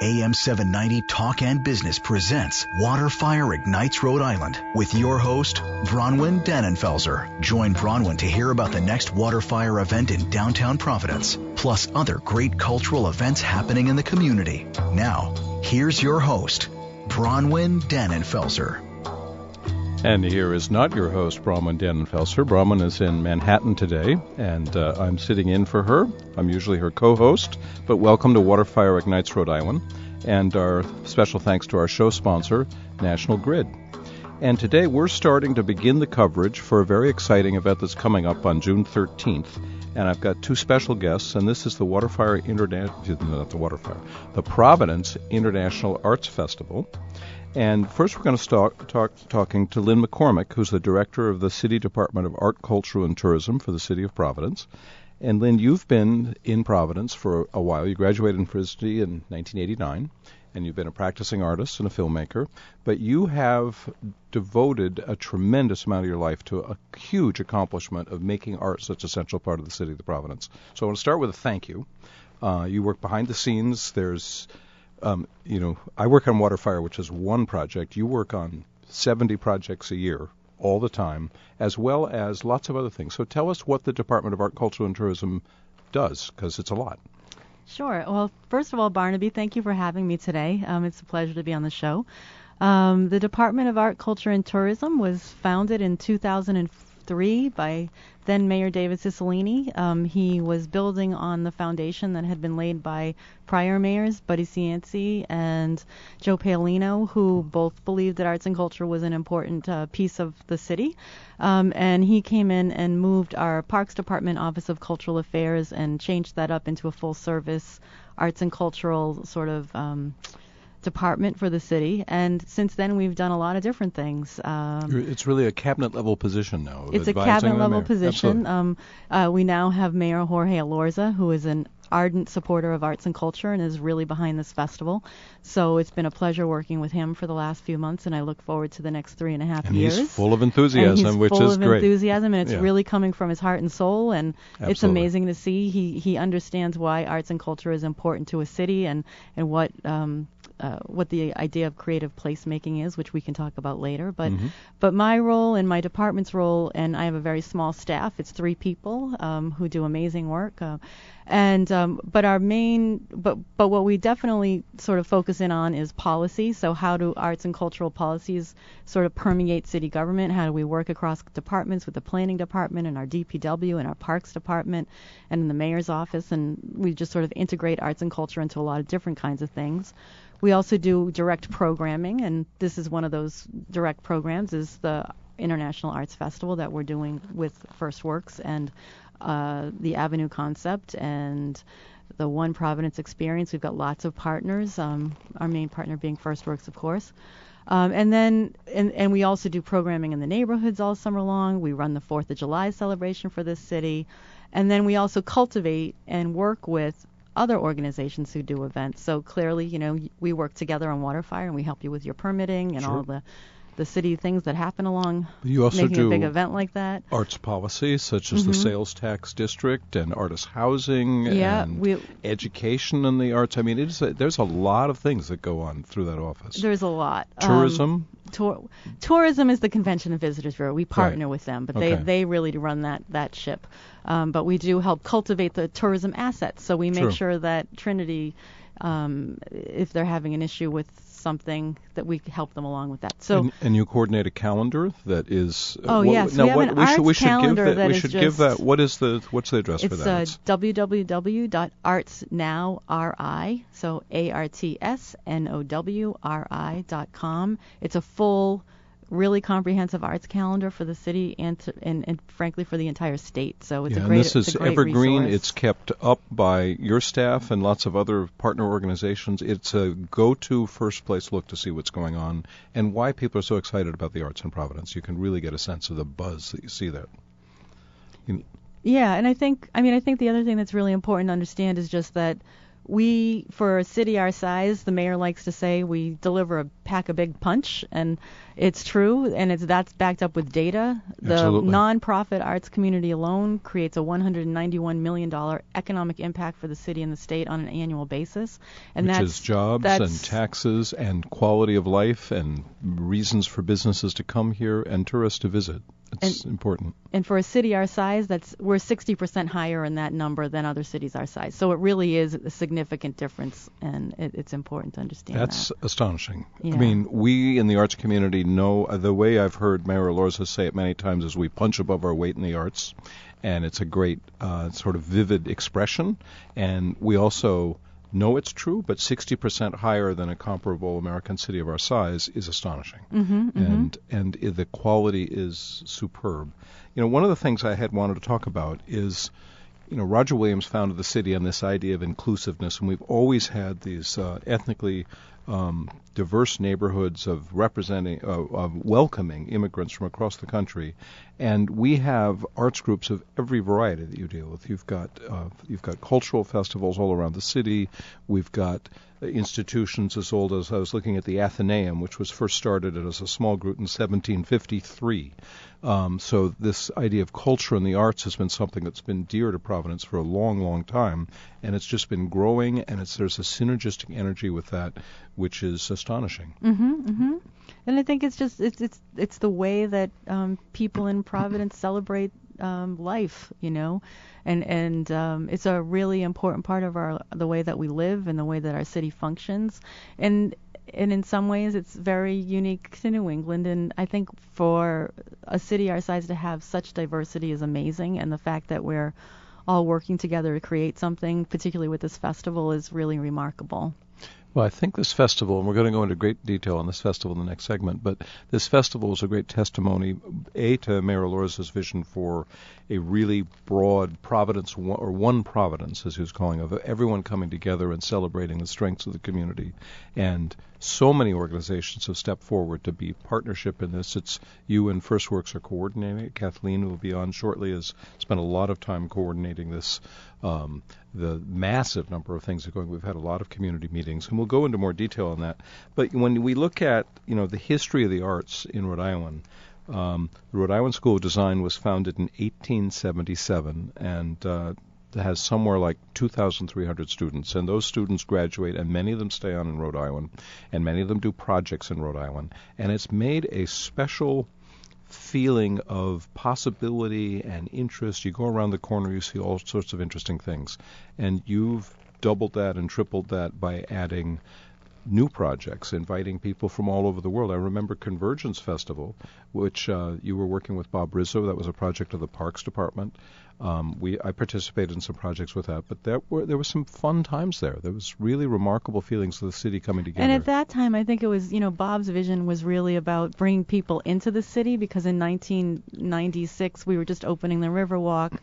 AM 790 Talk and Business presents Waterfire Ignites Rhode Island with your host, Bronwyn Dannenfelser. Join Bronwyn to hear about the next Waterfire event in downtown Providence, plus other great cultural events happening in the community. Now, here's your host, Bronwyn Dannenfelser. And here is not your host, Bronwyn Dannenfelser. Bronwyn is in Manhattan today, and I'm sitting in for her. I'm usually her co-host, but welcome to Waterfire Ignites Rhode Island, and our special thanks to our show sponsor, National Grid. And today we're starting to begin the coverage for a very exciting event that's coming up on June 13th. And I've got two special guests, and this is the the Providence International Arts Festival. And first we're going to start talking to Lynn McCormick, who's the director of the City Department of Art, Culture, and Tourism for the City of Providence. And Lynn, you've been in Providence for a while. You graduated in Frisbee in 1989, and you've been a practicing artist and a filmmaker. But you have devoted a tremendous amount of your life to a huge accomplishment of making art such a central part of the City of Providence. So I want to start with a thank you. You work behind the scenes. There's I work on Waterfire, which is one project. You work on 70 projects a year, all the time, as well as lots of other things. So tell us what the Department of Art, Culture, and Tourism does, because it's a lot. Sure. Well, first of all, Barnaby, thank you for having me today. It's a pleasure to be on the show. The Department of Art, Culture, and Tourism was founded in 2003 by then Mayor David Cicilline. He was building on the foundation that had been laid by prior mayors, Buddy Cianci and Joe Paolino, who both believed that arts and culture was an important piece of the city. And he came in and moved our Parks Department Office of Cultural Affairs and changed that up into a full-service arts and cultural sort of department for the city, and since then we've done a lot of different things. It's really a cabinet-level position now. It's a cabinet-level position. We now have Mayor Jorge Elorza, who is an ardent supporter of arts and culture and is really behind this festival. So it's been a pleasure working with him for the last few months, and I look forward to the next 3.5 years. He's full of enthusiasm, which is great. He's full of enthusiasm, and it's really coming from his heart and soul, and It's amazing to see. He understands why arts and culture is important to a city, and what the idea of creative placemaking is, which we can talk about later. But my role and my department's role, and I have a very small staff. It's 3 people who do amazing work. But what we definitely sort of focus in on is policy. So how do arts and cultural policies sort of permeate city government? How do we work across departments with the planning department and our DPW and our parks department and in the mayor's office? And we just sort of integrate arts and culture into a lot of different kinds of things. We also do direct programming, and this is one of those direct programs, is the International Arts Festival that we're doing with First Works and the Avenue Concept and the One Providence Experience. We've got lots of partners, our main partner being First Works, of course. And we also do programming in the neighborhoods all summer long. We run the 4th of July celebration for this city. And then we also cultivate and work with other organizations who do events. So clearly, we work together on Waterfire, and we help you with your permitting and all the city things that happen along you also making a big event like that. Arts policy, such as the sales tax district and artist housing and education in the arts. I mean, there's a lot of things that go on through that office. There's a lot. Tourism? Tourism is the Convention and Visitors Bureau. We partner with them, but they really do run that ship. But we do help cultivate the tourism assets. So we make sure that Trinity, if they're having an issue with something, that we help them along with that. So and you coordinate a calendar that is. Yes, we have an arts calendar that is just. Give that. What's the address for that? It's www.artsnowri. So ARTSNOWRI.com. It's a full, really comprehensive arts calendar for the city and frankly for the entire state. So it's a great resource. This is evergreen. Resource. It's kept up by your staff and lots of other partner organizations. It's a go-to first place look to see what's going on and why people are so excited about the arts in Providence. You can really get a sense of the buzz that you see there. Yeah, and I think the other thing that's really important to understand is just that we, for a city our size, the mayor likes to say we deliver a pack a big punch, and it's true, and that's backed up with data. The Absolutely. nonprofit arts community alone creates a $191 million economic impact for the city and the state on an annual basis, and which is jobs and taxes and quality of life and reasons for businesses to come here and tourists to visit. It's important. And for a city our size, we're 60% higher in that number than other cities our size. So it really is a significant difference, and it's important to understand That's astonishing. Yeah. I mean, we in the arts community know, the way I've heard Mayor Elorza say it many times is we punch above our weight in the arts, and it's a great sort of vivid expression. And we also know it's true, but 60% higher than a comparable American city of our size is astonishing. And the quality is superb. One of the things I had wanted to talk about is, Roger Williams founded the city on this idea of inclusiveness, and we've always had these ethnically diverse neighborhoods of welcoming immigrants from across the country, and we have arts groups of every variety that you deal with. You've got cultural festivals all around the city. We've got institutions as old as, I was looking at the Athenaeum, which was first started as a small group in 1753. So this idea of culture and the arts has been something that's been dear to Providence for a long, long time, and it's just been growing, and there's a synergistic energy with that, which is astonishing. And I think it's just it's the way that people in Providence celebrate life, and it's a really important part of the way that we live and the way that our city functions, and in some ways it's very unique to New England. And I think for a city our size to have such diversity is amazing, and the fact that we're all working together to create something, particularly with this festival, is really remarkable. Well, I think this festival, and we're going to go into great detail on this festival in the next segment, but this festival is a great testimony, to Mayor Elorza's vision for a really broad Providence, or one Providence, as he was calling it, of everyone coming together and celebrating the strengths of the community. And so many organizations have stepped forward to be partnership in this. It's you and First Works are coordinating it. Kathleen, who will be on shortly, has spent a lot of time coordinating this. The massive number of things that are going. We've had a lot of community meetings, and we'll go into more detail on that. But when we look at the history of the arts in Rhode Island, the Rhode Island School of Design was founded in 1877, and has somewhere like 2,300 students, and those students graduate, and many of them stay on in Rhode Island, and many of them do projects in Rhode Island, and it's made a special feeling of possibility and interest. You go around the corner, you see all sorts of interesting things, and you've doubled that and tripled that by adding new projects, inviting people from all over the world. I remember Convergence Festival, which you were working with Bob Rizzo. That was a project of the Parks Department. I participated in some projects with that, but there were some fun times there. There was really remarkable feelings of the city coming together. And at that time, I think it was, Bob's vision was really about bringing people into the city, because in 1996 we were just opening the Riverwalk.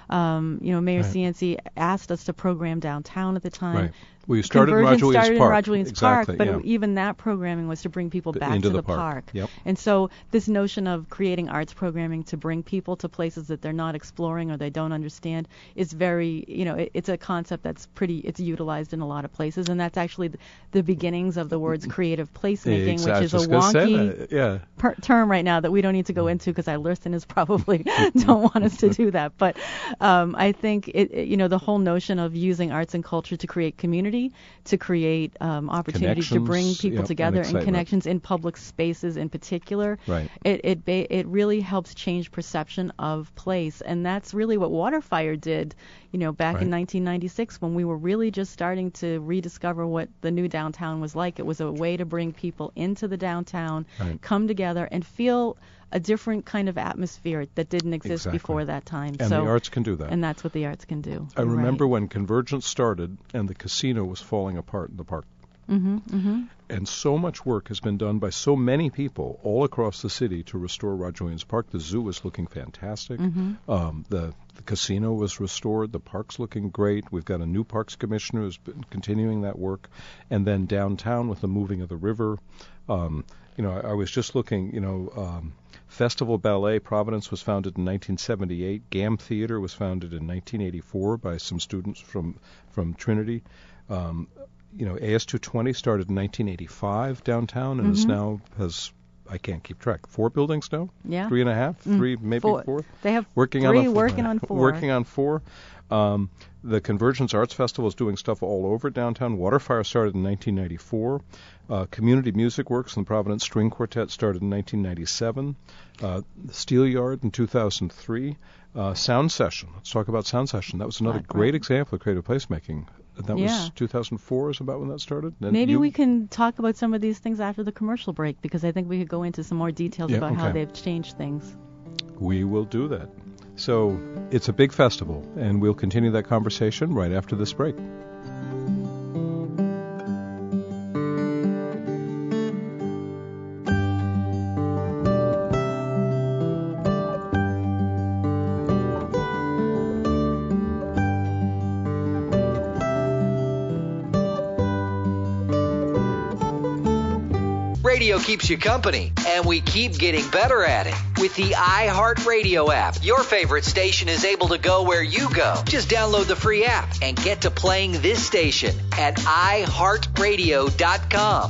Mayor Cianci asked us to program downtown at the time. Right. Well, you started in Roger Williams Park, but even that programming was to bring people back to the park. Yep. And so this notion of creating arts programming to bring people to places that they're not exploring or they don't understand is very, it's a concept that's it's utilized in a lot of places, and that's actually the beginnings of the words creative placemaking, which is a wonky term right now that we don't need to go into, because our listeners probably don't want us to do that. But I think the whole notion of using arts and culture to create community, to create opportunities to bring people together, and connections in public spaces in particular. Right. It really helps change perception of place, and that's really what Waterfire did, back in 1996, when we were really just starting to rediscover what the new downtown was like. It was a way to bring people into the downtown, come together, and feel a different kind of atmosphere that didn't exist before that time. And the arts can do that. And that's what the arts can do. I remember when Convergence started and the casino was falling apart in the park. And so much work has been done by so many people all across the city to restore Roger Williams Park. The zoo is looking fantastic. The casino was restored. The park's looking great. We've got a new parks commissioner who's been continuing that work. And then downtown with the moving of the river. I was just looking, Festival Ballet Providence was founded in 1978. GAM Theater was founded in 1984 by some students from Trinity. AS220 started in 1985 downtown and is now I can't keep track. 4 buildings now? Yeah. 3.5? 3, maybe 4? They have working 3 on working on 4. Working on 4. The Convergence Arts Festival is doing stuff all over downtown. Waterfire started in 1994. Community Music Works and the Providence String Quartet started in 1997. Steelyard in 2003. Sound Session. Let's talk about Sound Session. That was another great example of creative placemaking. That was 2004 is about when that started? And maybe we can talk about some of these things after the commercial break, because I think we could go into some more details about how they've changed things. We will do that. So it's a big festival, and we'll continue that conversation right after this break. Radio keeps you company, and we keep getting better at it. With the iHeartRadio app, your favorite station is able to go where you go. Just download the free app and get to playing this station at iHeartRadio.com.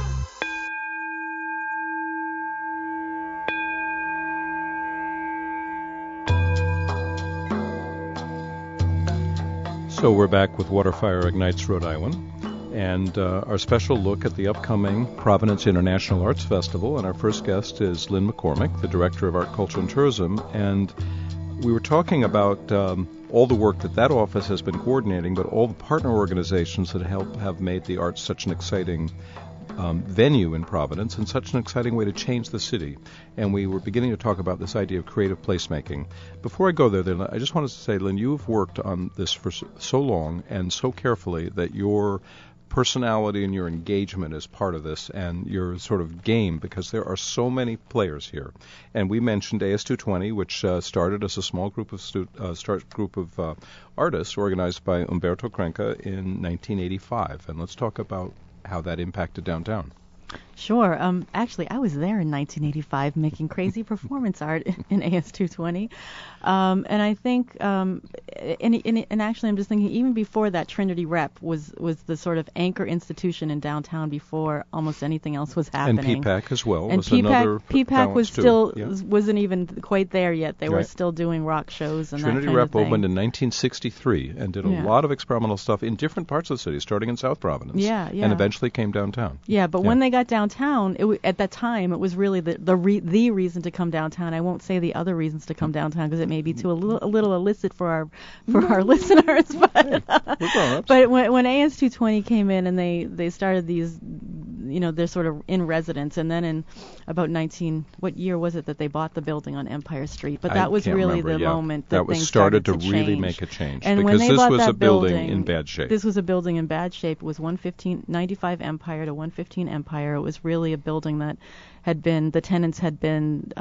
So we're back with Waterfire Ignites Rhode Island, and our special look at the upcoming Providence International Arts Festival. And our first guest is Lynn McCormick, the Director of Art, Culture, and Tourism. And we were talking about all the work that office has been coordinating, but all the partner organizations that have made the arts such an exciting venue in Providence and such an exciting way to change the city. And we were beginning to talk about this idea of creative placemaking. Before I go there, then, I just wanted to say, Lynn, you've worked on this for so long and so carefully that your personality and your engagement is part of this, and your sort of game, because there are so many players here. And we mentioned AS220, which started as a small group of artists organized by Umberto Crenca in 1985. And let's talk about how that impacted downtown. Sure. Actually, I was there in 1985 making crazy performance art in AS220. And I think, and actually I'm just thinking, even before that, Trinity Rep was the sort of anchor institution in downtown before almost anything else was happening. And PPAC as well. And was another PPAC was still wasn't even quite there yet. They were still doing rock shows and Trinity that kind Rep of thing. opened in 1963 and did a lot of experimental stuff in different parts of the city, starting in South Providence. And eventually came downtown. Yeah, but when they got downtown, at that time, it was really the reason to come downtown. I won't say the other reasons to come downtown because it may be a little illicit for our listeners. But when AS220 came in and they started these, they're sort of in residence, and then in about what year was it that they bought the building on Empire Street? But that was really the moment that things started to really make a change. And because when they this bought was that a building in bad shape. This was a building in bad shape. It was 95 Empire to 115 Empire. It was really a building that the tenants had been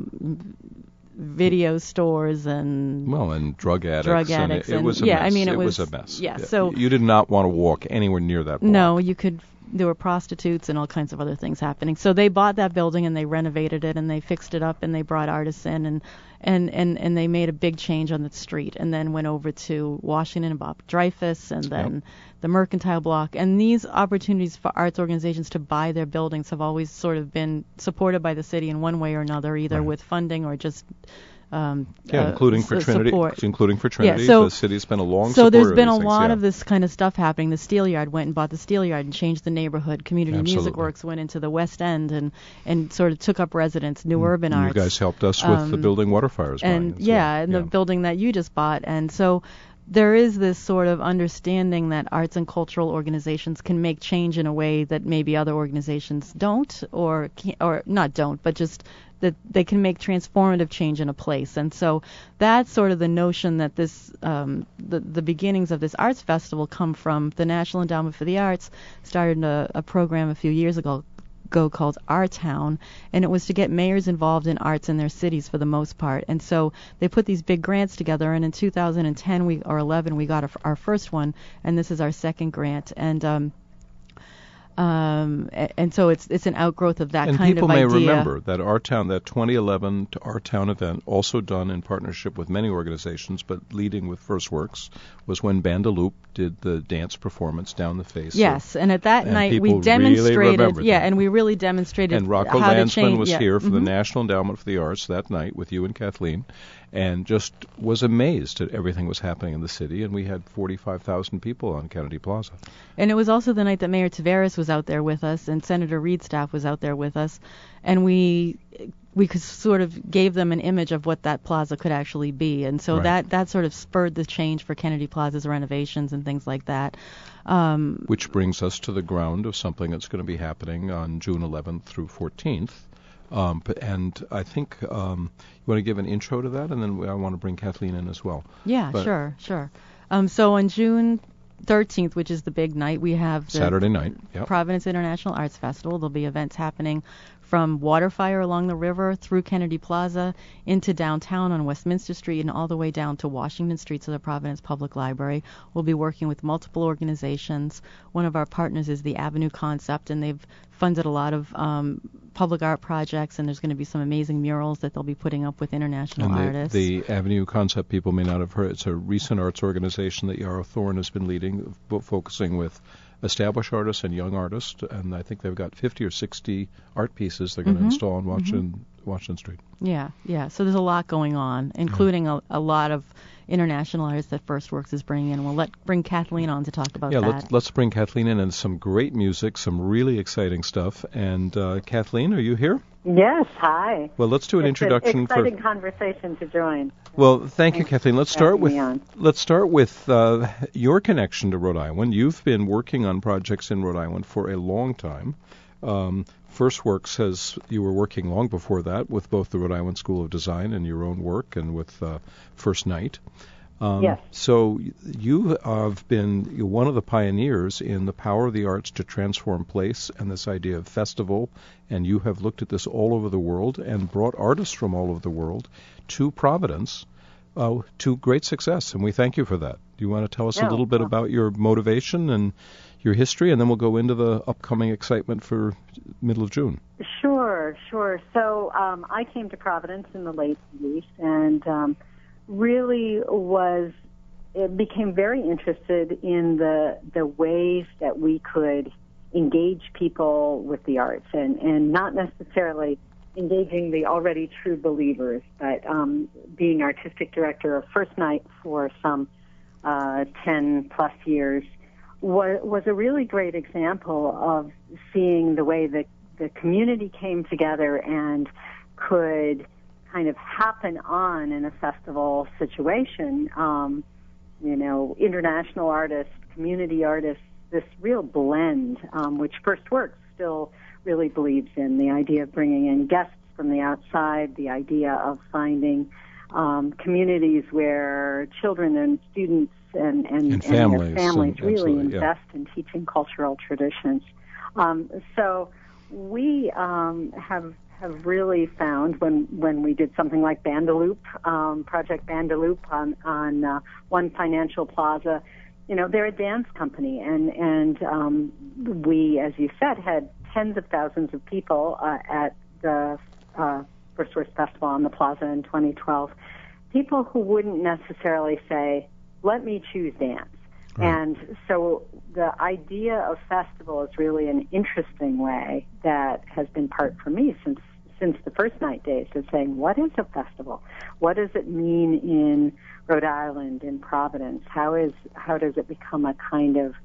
video stores and drug addicts. And it was a mess. It was a mess. Yeah, so you did not want to walk anywhere near that block. No, there were prostitutes and all kinds of other things happening. So they bought that building and they renovated it and they fixed it up and they brought artists in and they made a big change on the street, and then went over to Washington and Bob Dreyfus and then the Mercantile Block. And these opportunities for arts organizations to buy their buildings have always sort of been supported by the city in one way or another, either with funding or just including for Trinity. Yeah, so the city's been a long So supporter there's been of a these lot things, of this kind of stuff happening. The Steelyard went and bought the Steelyard and changed the neighborhood. Community Music Works went into the West End and sort of took up residence. New Urban Arts. You guys helped us with the building Waterfires. The building that you just bought. And so there is this sort of understanding that arts and cultural organizations can make change in a way that maybe other organizations don't, or not don't, but just that they can make transformative change in a place. And so that's sort of the notion that this the beginnings of this arts festival come from. The National Endowment for the Arts started a program a few years ago called Our Town, and it was to get mayors involved in arts in their cities for the most part. And so they put these big grants together, and in 2010 or 11 we got our first one, and this is our second grant. And And so it's an outgrowth of that kind of idea. And people may remember that Our Town, that 2011 Our Town event, also done in partnership with many organizations, but leading with First Works, was when Bandaloop did the dance performance Down the Face. Yes, and at that night we demonstrated, and we really demonstrated and Rocco how Landsman to change. was here for the National Endowment for the Arts that night with you and Kathleen, and just was amazed at everything was happening in the city, and we had 45,000 people on Kennedy Plaza. And it was also the night that Mayor Taveras was out there with us, and Senator Reed's staff was out there with us, and we could sort of gave them an image of what that plaza could actually be, and so that sort of spurred the change for Kennedy Plaza's renovations and things like that. Which brings us to the ground of something that's going to be happening on June 11th through 14th. And I think you want to give an intro to that, and then I want to bring Kathleen in as well. Yeah, sure. So on June 13th, which is the big night, we have the Saturday night, Providence International Arts Festival. There'll be events happening from Waterfire along the river through Kennedy Plaza into downtown on Westminster Street and all the way down to Washington Street to the Providence Public Library. We'll be working with multiple organizations. One of our partners is the Avenue Concept, and they've funded a lot of public art projects, and there's going to be some amazing murals that they'll be putting up with international artists. The Avenue Concept, people may not have heard, it's a recent arts organization that Yarrow Thorne has been leading, focusing with established artists and young artists, and I think they've got 50 or 60 art pieces they're going to install on Washington Street. Yeah. So there's a lot going on, including a lot of international artists that First Works is bringing in. We'll bring Kathleen on to talk about that. Yeah, let's bring Kathleen in, and some great music, some really exciting stuff. And Kathleen, are you here? Yes, hi. Well, let's do an introduction. It's an exciting conversation to join. Well, thank you, Kathleen. Let's start with your connection to Rhode Island. You've been working on projects in Rhode Island for a long time. First Works says you were working long before that with both the Rhode Island School of Design and your own work, and with First Night. Yes. So you have been one of the pioneers in the power of the arts to transform place and this idea of festival, and you have looked at this all over the world and brought artists from all over the world to Providence to great success, and we thank you for that. Do you want to tell us a little bit about your motivation and your history, and then we'll go into the upcoming excitement for middle of June? Sure. So I came to Providence in the late 80s, and really became very interested in the ways that we could engage people with the arts, and not necessarily engaging the already true believers, but being artistic director of First Night for some 10 plus years was a really great example of seeing the way that the community came together and could kind of happen on in a festival situation. International artists, community artists, this real blend, which First Works still really believes in, the idea of bringing in guests from the outside, the idea of finding communities where children and students and families, their families really invest in teaching cultural traditions. So we have really found when we did something like Bandaloop, Project Bandaloop on One Financial Plaza, they're a dance company, and we, as you said, had tens of thousands of people at the First Works Festival on the Plaza in 2012. People who wouldn't necessarily say, "Let me choose dance." Right. And so the idea of festival is really an interesting way that has been part for me since the First Night days, of saying, what is a festival? What does it mean in Rhode Island, in Providence? How does it become a kind of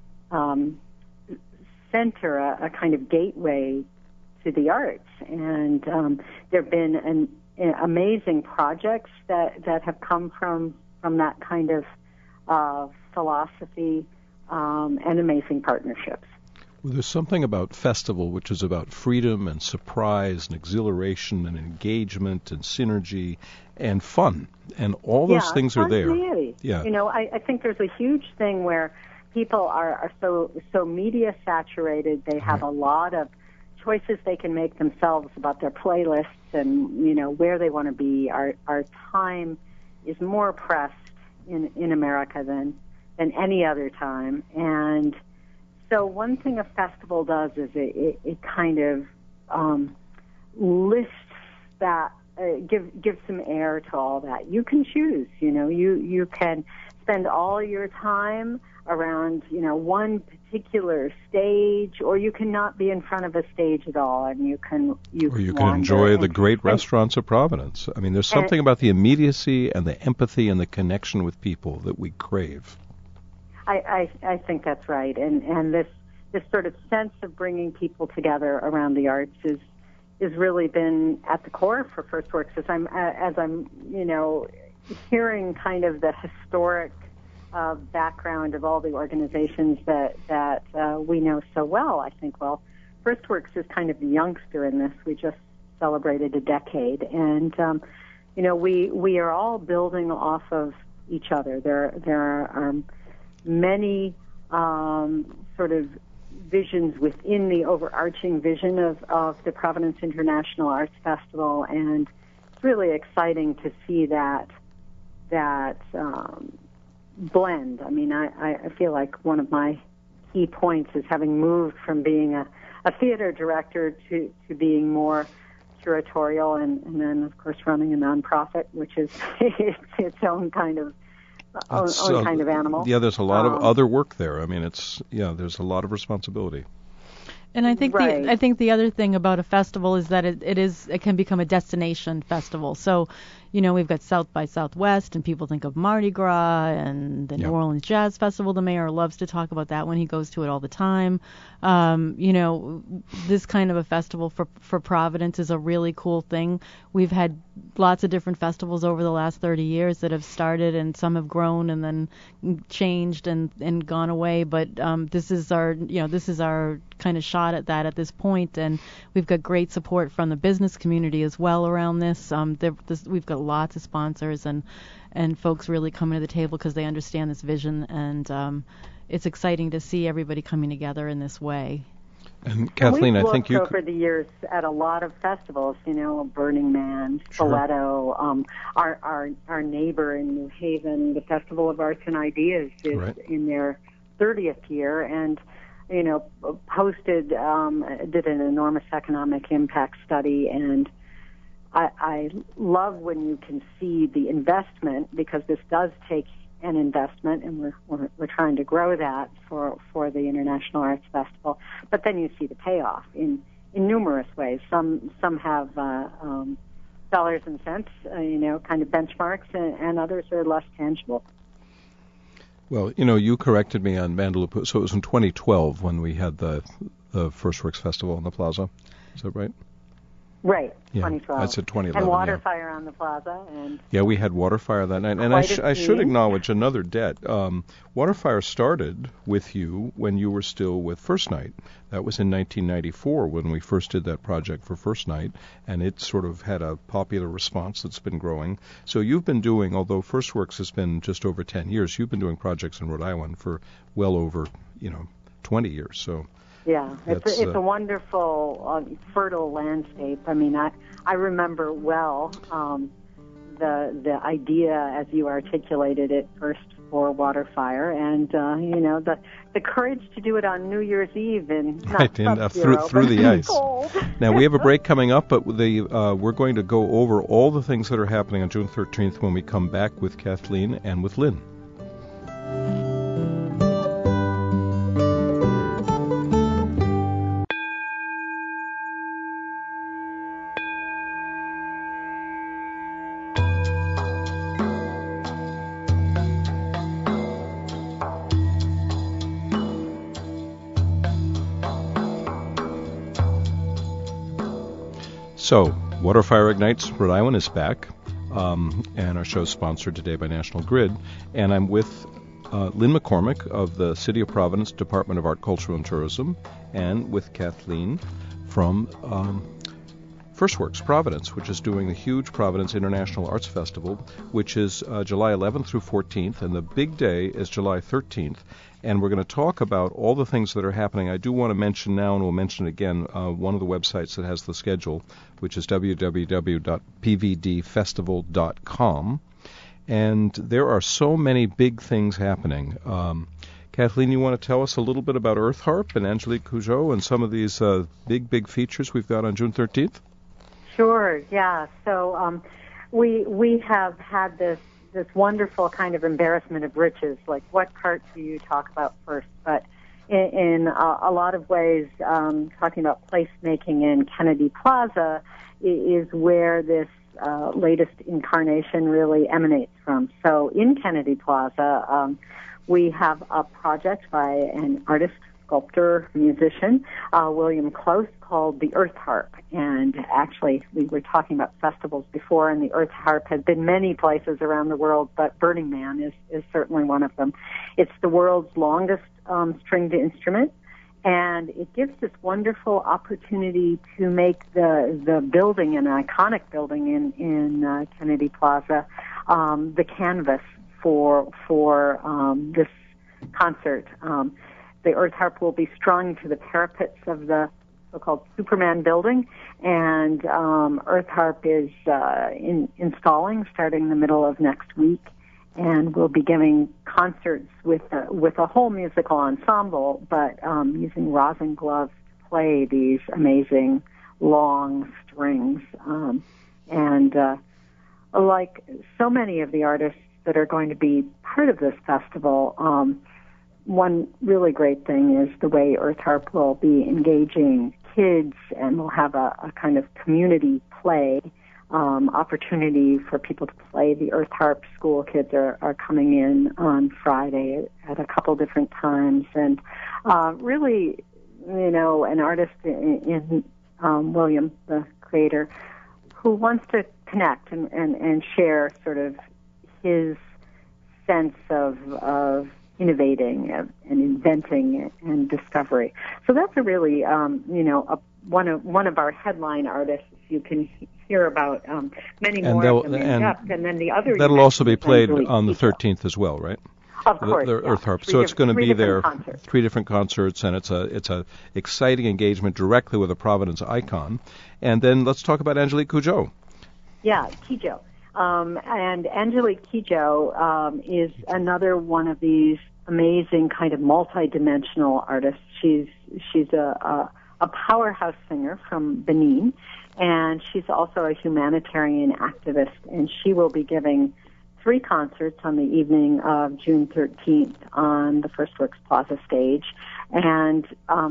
center, a kind of gateway to the arts? And there have been amazing projects that have come from that kind of philosophy, and amazing partnerships. Well, there's something about festival which is about freedom and surprise and exhilaration and engagement and synergy and fun, and all those things are there. Yeah, I think there's a huge thing where people are so media saturated. They have a lot of choices they can make themselves about their playlists and where they want to be. Our time is more pressed in America than any other time, and So one thing a festival does is it kind of lifts that, gives some air to all that. You can choose, you can spend all your time around, one particular stage, or you can not be in front of a stage at all, and you can enjoy the great restaurants of Providence. I mean, there's something about the immediacy and the empathy and the connection with people that we crave. I think that's right, and this sort of sense of bringing people together around the arts is really been at the core for FirstWorks. As I'm hearing kind of the historic background of all the organizations that we know so well, I think, well, FirstWorks is kind of the youngster in this. We just celebrated a decade, and we are all building off of each other. There are many sort of visions within the overarching vision of the Providence International Arts Festival, and it's really exciting to see that blend. I mean, I feel like one of my key points is having moved from being a theater director to being more curatorial, and then, of course, running a nonprofit, which is its own kind of kind of animal. Yeah, there's a lot of other work there. I mean, there's a lot of responsibility. And I think the other thing about a festival is that it can become a destination festival. So, we've got South by Southwest, and people think of Mardi Gras and the New Orleans Jazz Festival. The mayor loves to talk about that when he goes to it all the time. This kind of a festival for Providence is a really cool thing. We've had lots of different festivals over the last 30 years that have started, and some have grown and then changed and gone away. But this is our kind of shot at that at this point, and we've got great support from the business community as well around this. We've got lots of sponsors and folks really coming to the table because they understand this vision, and it's exciting to see everybody coming together in this way. And Kathleen, I think you over the years at a lot of festivals, Burning Man, Spoleto, our neighbor in New Haven, the Festival of Arts and Ideas is in their 30th year, and did an enormous economic impact study, and I love when you can see the investment, because this does take an investment, and we're trying to grow that for the International Arts Festival. But then you see the payoff in numerous ways. Some have dollars and cents, kind of benchmarks, and others are less tangible. Well, you corrected me on Vandalup. So it was in 2012 when we had the FirstWorks Festival in the Plaza. Is that right? Right, yeah, 2012. I said 2011. And Waterfire on the Plaza. Yeah, we had Waterfire that night. And I should acknowledge another debt. Waterfire started with you when you were still with First Night. That was in 1994 when we first did that project for First Night, and it sort of had a popular response that's been growing. So you've been doing, although FirstWorks has been just over 10 years, you've been doing projects in Rhode Island for well over, 20 years. So. Yeah, it's a wonderful, fertile landscape. I mean, I remember well the idea as you articulated it first for Waterfire, and the courage to do it on New Year's Eve in through the ice. Cold. Now we have a break coming up, but we're going to go over all the things that are happening on June 13th when we come back with Kathleen and with Lynn. So, Waterfire Ignites Rhode Island is back, and our show is sponsored today by National Grid, and I'm with Lynn McCormick of the City of Providence Department of Art, Culture, and Tourism, and with Kathleen from FirstWorks Providence, which is doing the huge Providence International Arts Festival, which is July 11th through 14th, and the big day is July 13th. And we're going to talk about all the things that are happening. I do want to mention now, and we'll mention again, one of the websites that has the schedule, which is www.pvdfestival.com. And there are so many big things happening. Kathleen, you want to tell us a little bit about Earth Harp and Angelique Cougeot and some of these big features we've got on June 13th? Sure, yeah. So we have had this wonderful kind of embarrassment of riches, like what part do you talk about first? But in a lot of ways, talking about placemaking in Kennedy Plaza is where this latest incarnation really emanates from. So in Kennedy Plaza, we have a project by an artist, sculptor, musician, William Close, called the Earth Harp. And actually, we were talking about festivals before, and the Earth Harp has been many places around the world, but Burning Man is certainly one of them. It's the world's longest stringed instrument, and it gives this wonderful opportunity to make the building, an iconic building in Kennedy Plaza, the canvas for this concert. The Earth Harp will be strung to the parapets of the so-called Superman building, and Earth Harp is installing starting the middle of next week, and we'll be giving concerts with a whole musical ensemble, but using rosin gloves to play these amazing long strings. And like so many of the artists that are going to be part of this festival, one really great thing is the way Earth Harp will be engaging kids, and we'll have a kind of community play opportunity for people to play the Earth Harp. School kids are coming in on Friday at a couple different times, and really, an artist in William, the creator, who wants to connect and share sort of his sense of innovating and inventing and discovery. So that's a really, one of our headline artists. You can hear about many more of them in depth, and then the other. That'll also be played on the 13th as well, right? Of course, the Earth Harp. So it's going to be there, 3 different concerts, and it's a exciting engagement directly with a Providence icon. And then let's talk about Angelique Cougeot. Yeah, Cougeot. And Angelique Cougeot is another one of these amazing kind of multi-dimensional artists. She's a powerhouse singer from Benin, and she's also a humanitarian activist, and she will be giving 3 concerts on the evening of June 13th on the First Works Plaza stage. And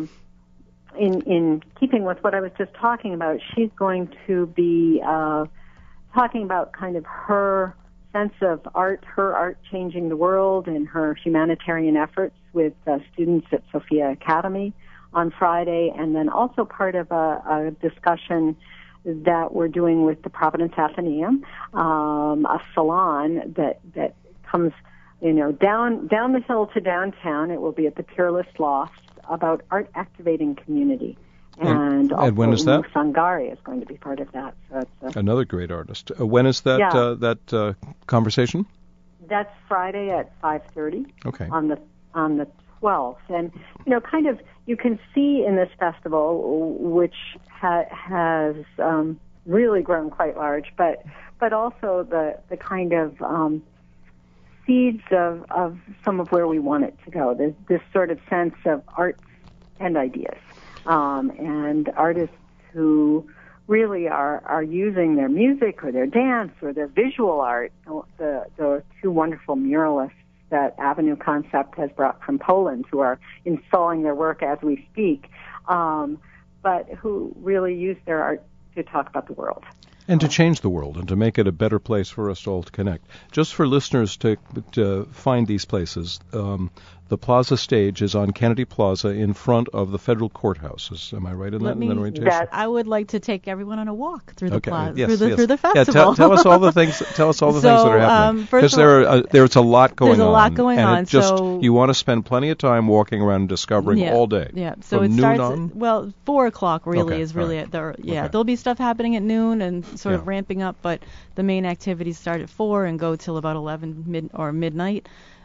in keeping with what I was just talking about, she's going to be talking about kind of her sense of art, her art changing the world, and her humanitarian efforts with students at Sophia Academy on Friday, and then also part of a discussion that we're doing with the Providence Athenaeum, a salon that comes, down the hill to downtown. It will be at the Peerless Loft, about art activating community. And when is that? Sangari is going to be part of that. So it's another great artist. When is that that conversation? That's Friday at 5:30. Okay. On the 12th, and kind of you can see in this festival, which has really grown quite large, but also the kind of seeds of some of where we want it to go. There's this sort of sense of art and ideas. And artists who really are using their music or their dance or their visual art. The 2 wonderful muralists that Avenue Concept has brought from Poland, who are installing their work as we speak, but who really use their art to talk about the world. And to change the world and to make it a better place for us all to connect. Just for listeners to find these places, the Plaza stage is on Kennedy Plaza in front of the federal courthouse. Am I right in that orientation? I would like to take everyone on a walk through the plaza, yes, through the festival. Yeah, tell us all the things. Tell us all the things that are happening. Because there's a lot going on. There's a lot going on. So you want to spend plenty of time walking around and discovering all day. Yeah. So from it noon starts on? 4:00 really is really at the There'll be stuff happening at noon and sort of ramping up, but the main activities start at 4 and go till about 11 midnight.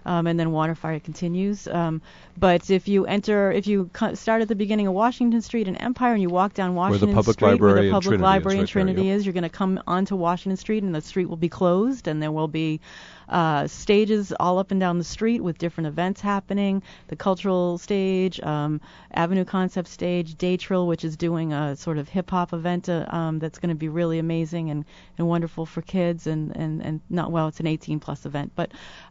and then Waterfire continues. But if you start at the beginning of Washington Street and Empire, and you walk down Washington Street where the public library and Trinity is, you're going to come onto Washington Street, and the street will be closed, and there will be stages all up and down the street with different events happening. The cultural stage, Avenue Concept stage, Day Trill, which is doing a sort of hip hop event that's going to be really amazing and wonderful for kids, and not, well, it's an 18 plus event, but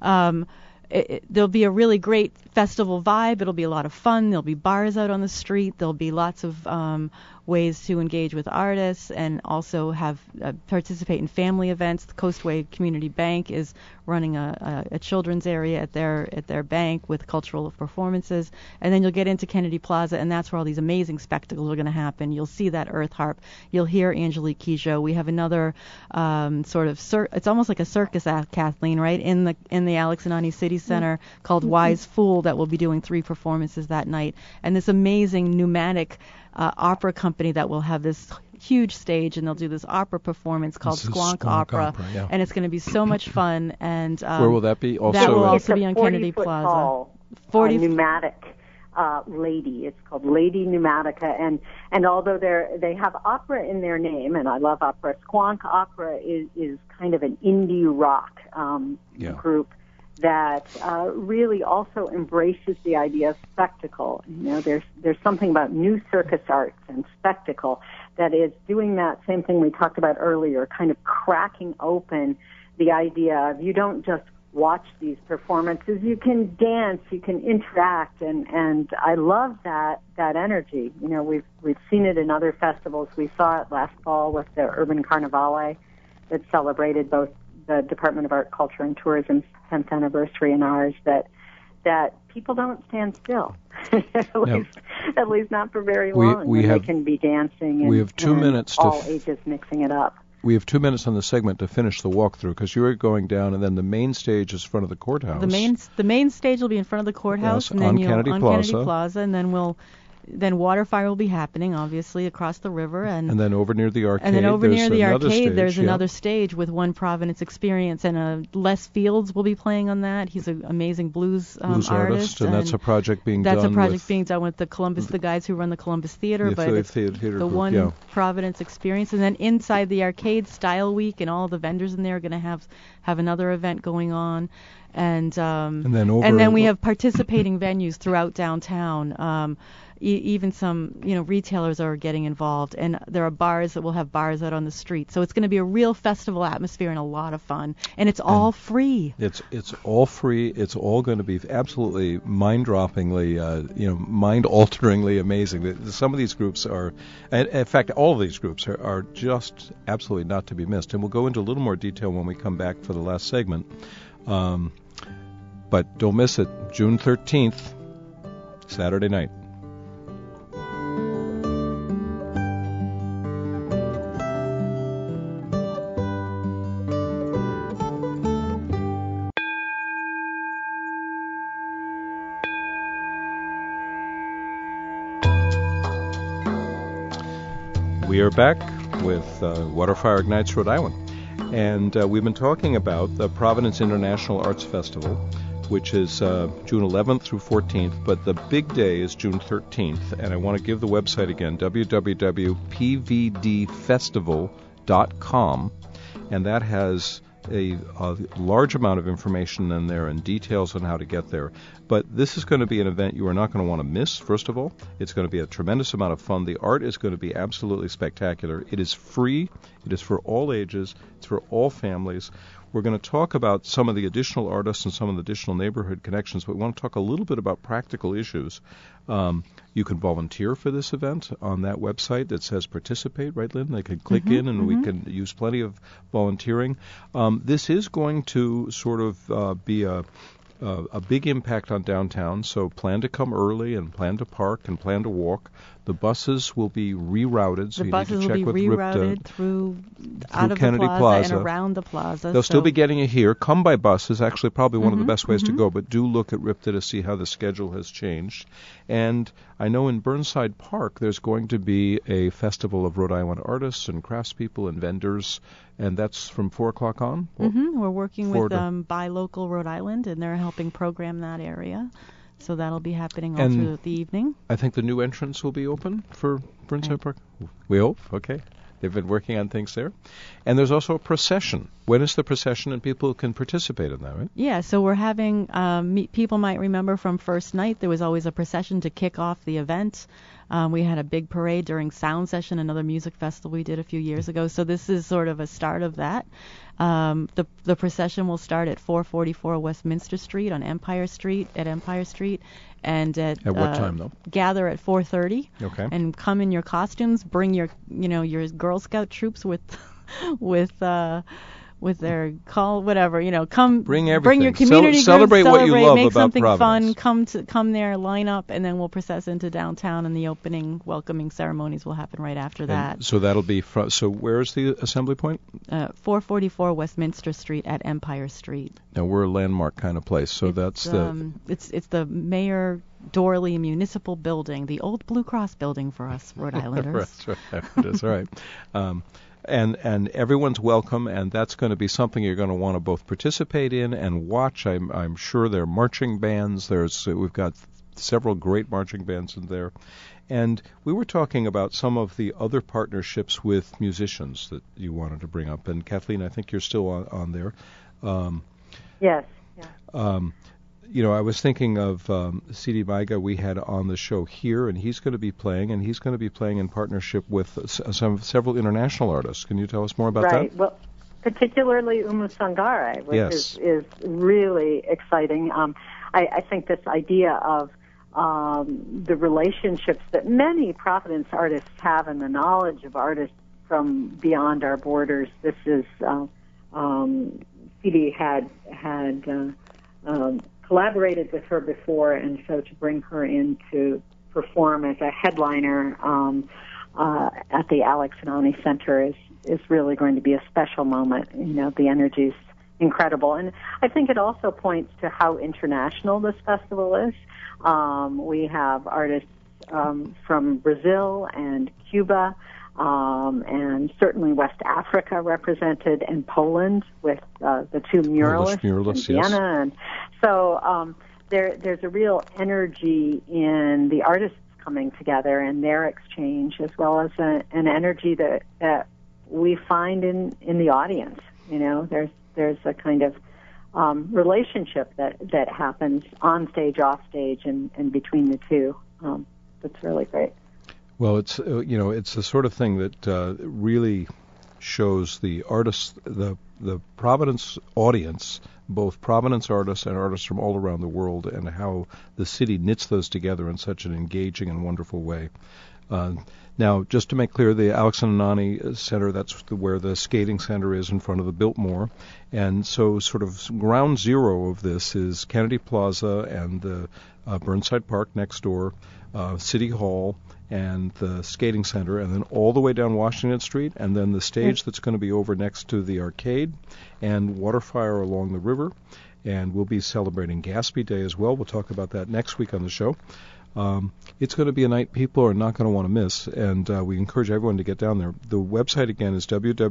there'll be a really great festival vibe. It'll be a lot of fun. There'll be bars out on the street. There'll be lots of ways to engage with artists and also have participate in family events. The Coastway Community Bank is running a children's area at their bank with cultural performances. And then you'll get into Kennedy Plaza, and that's where all these amazing spectacles are going to happen. You'll see that Earth Harp. You'll hear Angelique Kidjo. We have another sort of it's almost like a circus act, Kathleen, right? In the Alex Anani City Center called Wise Fool that will be doing 3 performances that night. And this amazing pneumatic opera company that will have this huge stage, and they'll do this opera performance called Squonk Opera, yeah. And it's going to be so much fun. And where will that be? That will also be on Kennedy Plaza. Tall, 40 pneumatic lady. It's called Lady Pneumatica, and although they have opera in their name, and I love opera, Squonk Opera is kind of an indie rock group that really also embraces the idea of spectacle. You know, there's something about new circus arts and spectacle that is doing that same thing we talked about earlier, kind of cracking open the idea of you don't just watch these performances, you can dance, you can interact, and I love that energy. You know, we've seen it in other festivals. We saw it last fall with the Urban Carnivale that celebrated both the Department of Art, Culture, and Tourism's 10th anniversary and ours, that people don't stand still, at least not for very long. They can be dancing, and we have 2 minutes all ages mixing it up. We have 2 minutes on the segment to finish the walkthrough, because you are going down, and then the main stage is in front of the courthouse. The main stage will be in front of the courthouse, and then on Kennedy Plaza, and then Waterfire will be happening, obviously, across the river, and then over near the arcade. And then over near the arcade, stage, there's another stage with One Providence Experience, and Les Fields will be playing on that. He's an amazing blues artist, and that's a project being done. That's a project being done with the guys who run the Columbus Theater, but it's the One Providence Experience, and then inside the arcade, Style Week, and all the vendors in there are going to have another event going on. And then we have participating venues throughout downtown. Even some retailers are getting involved, and there are bars that will have bars out on the street. So it's going to be a real festival atmosphere and a lot of fun, and it's all free. It's all free. It's all going to be absolutely mind-droppingly, mind-alteringly amazing. Some of these groups are, in fact, all of these groups are just absolutely not to be missed. And we'll go into a little more detail when we come back for the last segment. But don't miss it, June 13th, Saturday night. We are back with Waterfire Ignites Rhode Island. And we've been talking about the Providence International Arts Festival, which is June 11th through 14th, but the big day is June 13th. And I want to give the website again, www.pvdfestival.com, and that has a large amount of information in there and details on how to get there. But this is going to be an event you are not going to want to miss, first of all. It's going to be a tremendous amount of fun. The art is going to be absolutely spectacular. It is free. It is for all ages. It's for all families. We're going to talk about some of the additional artists and some of the additional neighborhood connections, but we want to talk a little bit about practical issues. You can volunteer for this event on that website that says participate, right, Lynn? They can click in, and we can use plenty of volunteering. This is going to sort of be a big impact on downtown, so plan to come early and plan to park and plan to walk. The buses will be rerouted, so the you buses need to check will be with rerouted RIPTA through out of Kennedy the plaza and around the plaza. They'll still be getting it here. Come by bus is actually probably one of the best ways to go, but do look at RIPTA to see how the schedule has changed. And I know in Burnside Park there's going to be a festival of Rhode Island artists and craftspeople and vendors, and that's from 4 o'clock on? We're working with Buy Local Rhode Island, and they're helping program that area. So that'll be happening all through the evening. I think the new entrance will be open for Burnside Park. We hope. Okay. They've been working on things there. And there's also a procession. When is the procession, and people can participate in that, right? Yeah, so we're having, people might remember from first night, there was always a procession to kick off the event. We had a big parade during Sound Session, another music festival we did a few years ago. So this is sort of a start of that. The procession will start at 444 Westminster Street on Empire Street, and at what time, though? Gather at 4:30. Okay. And come in your costumes. Bring your Girl Scout troops with their call, whatever, come. Bring everything. Bring your community celebrate groups, what you love make about something Providence. fun. Come there, line up, and then we'll process into downtown, and the opening welcoming ceremonies will happen right after that. So that'll be so where's the assembly point? 444 Westminster Street at Empire Street. Now we're a landmark kind of place, so it's the Mayor Dorley Municipal Building, the old Blue Cross building for us Rhode Islanders. That's right. That's right. And everyone's welcome, and that's going to be something you're going to want to both participate in and watch. I'm sure there are marching bands. We've got several great marching bands in there. And we were talking about some of the other partnerships with musicians that you wanted to bring up. And Kathleen, I think you're still on there. Yes. I was thinking of C.D. Maiga we had on the show here, and he's going to be playing, in partnership with several international artists. Can you tell us more about that? Right. Well, particularly Umu Sangare, which is really exciting. I think this idea of the relationships that many Providence artists have and the knowledge of artists from beyond our borders. This is C.D. had collaborated with her before, and so to bring her in to perform as a headliner at the Alex Anani Center is really going to be a special moment. The energy's incredible, and I think it also points to how international this festival is. We have artists from Brazil and Cuba, and certainly West Africa represented, and Poland with the two muralists in Vienna. And so there's a real energy in the artists coming together and their exchange, as well as an energy that we find in the audience. There's a kind of relationship that happens on stage, off stage, and between the two. That's really great. Well, it's the sort of thing that really shows the artists, the Providence audience, both Providence artists and artists from all around the world, and how the city knits those together in such an engaging and wonderful way. Now, just to make clear, the Alex Anani Center, that's where the skating center is in front of the Biltmore. And so sort of ground zero of this is Kennedy Plaza and the Burnside Park next door, City Hall, and the skating center, and then all the way down Washington Street, and then the stage that's going to be over next to the arcade, and Waterfire along the river. And we'll be celebrating Gatsby Day as well. We'll talk about that next week on the show. It's going to be a night people are not going to want to miss, and we encourage everyone to get down there. The website, again, is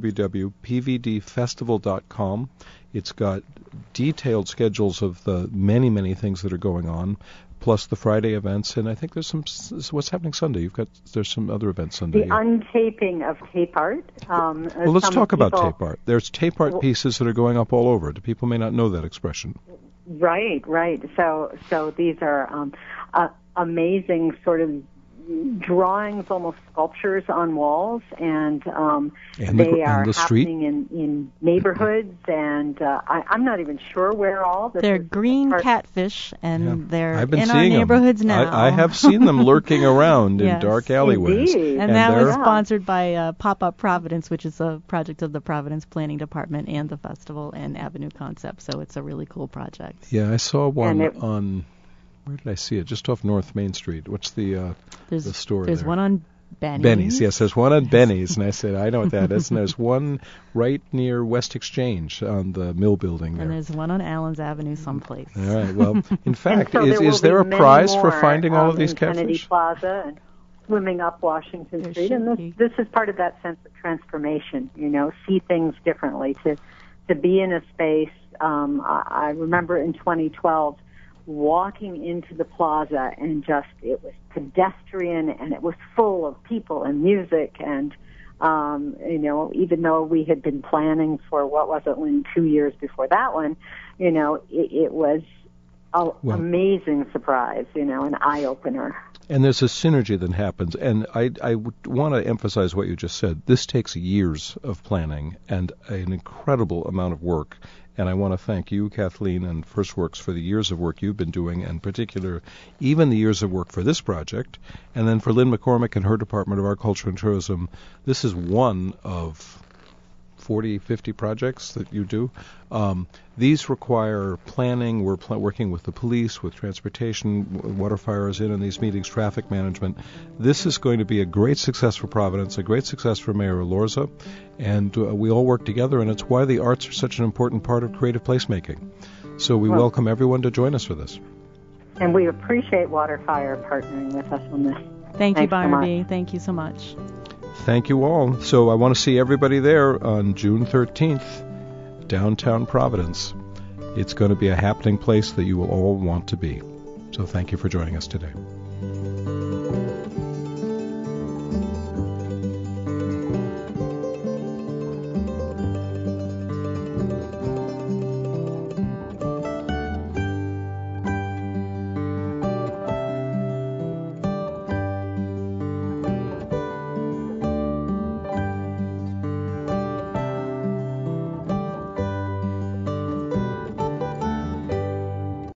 www.pvdfestival.com. It's got detailed schedules of the many, many things that are going on, plus the Friday events, and I think there's what's happening Sunday. There's some other events Sunday. The untaping of tape art. Well, let's talk about tape art. There's tape art pieces that are going up all over. People may not know that expression. Right. So these are amazing sort of drawings, almost sculptures on walls, and they are happening in neighborhoods, and I'm not even sure where all. They're green catfish, and they're in our neighborhoods now. I have seen them lurking around in dark alleyways. Indeed. And that was sponsored by Pop-Up Providence, which is a project of the Providence Planning Department and the festival and Avenue Concept, so it's a really cool project. Yeah, I saw one on Where did I see it? Just off North Main Street. What's the store There's there? one on Benny's. Benny's, yes. There's one on Benny's. And I said, I know what that is. And there's one right near West Exchange on the Mill Building there. And there's one on Allen's Avenue someplace. All right. Well, in fact, so is there a prize for finding all of these catfish? Kennedy Plaza and swimming up Washington Street. And this is part of that sense of transformation, see things differently, to be in a space. I remember in 2012 walking into the plaza and it was pedestrian and it was full of people and music and, even though we had been planning for, 2 years before that one, it was an amazing surprise, an eye-opener. And there's a synergy that happens, and I want to emphasize what you just said. This takes years of planning and an incredible amount of work, and I want to thank you, Kathleen, and FirstWorks for the years of work you've been doing, and in particular, even the years of work for this project, and then for Lynn McCormick and her Department of Art, Culture, and Tourism. This is one of 40, 50 projects that you do. These require planning. We're working with the police, with transportation, water fires in these meetings, traffic management. This is going to be a great success for Providence, a great success for Mayor Elorza, and we all work together, and it's why the arts are such an important part of creative placemaking. So we welcome everyone to join us for this. And we appreciate Water Fire partnering with us on this. Thank you, Barnaby. Thank you so much. Thank you all. So I want to see everybody there on June 13th, downtown Providence. It's going to be a happening place that you will all want to be. So thank you for joining us today.